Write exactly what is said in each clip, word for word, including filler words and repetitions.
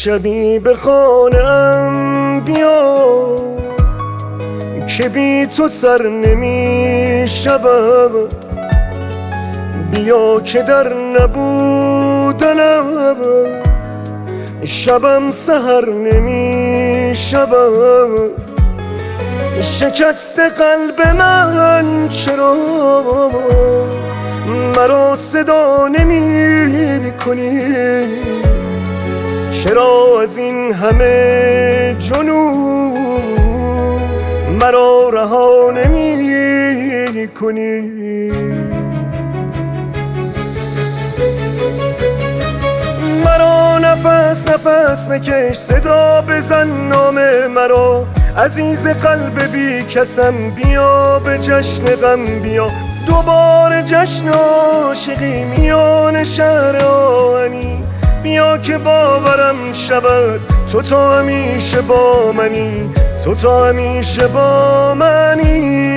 شبی بخوانم بیا که بی تو سر نمی شود، بیا که در نبودنم شبم سحر نمی شود. شکست قلب من چرا مرا صدا نمی کنی؟ چرا از این همه جنون مرا رها نمی کنی؟ مرا نفس نفس بکش، صدا بزن نام مرا، عزیز قلب بی کسم، بیا به جشن غم بیا، دوباره جشن عاشقی میان شهر آهنی، بیا که باورم شود تو تا همیشه با منی، تو تا همیشه با منی.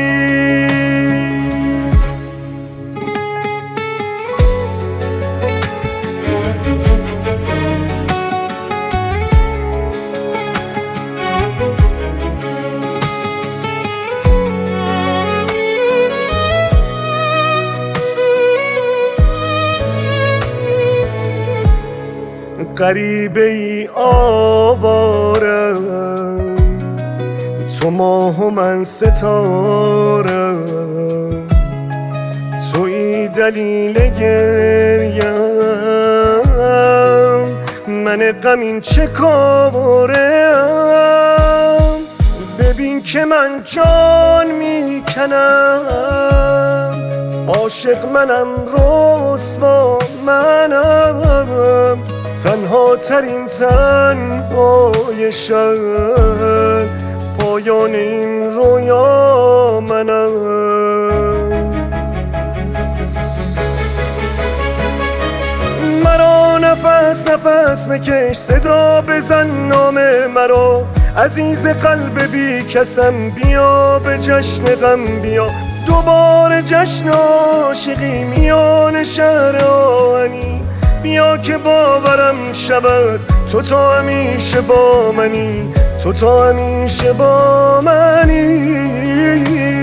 غریبه ای آوارم، تو ماه و من ستارم، تویی دلیل گریم، من غمین چه کارم؟ ببین که من جان میکنم، عاشق منم، رسوا منم، تنها ترین تنهای شب، پایان این رویا منم. مرا نفس نفس بکش، صدا بزن نام مرا، عزیز قلب بی کسم، بیا به جشن غم بیا، دوباره جشن عاشقی میان شهر آهنی، بیا که باورم شود تو تا همیشه با منی، تو تا همیشه با منی.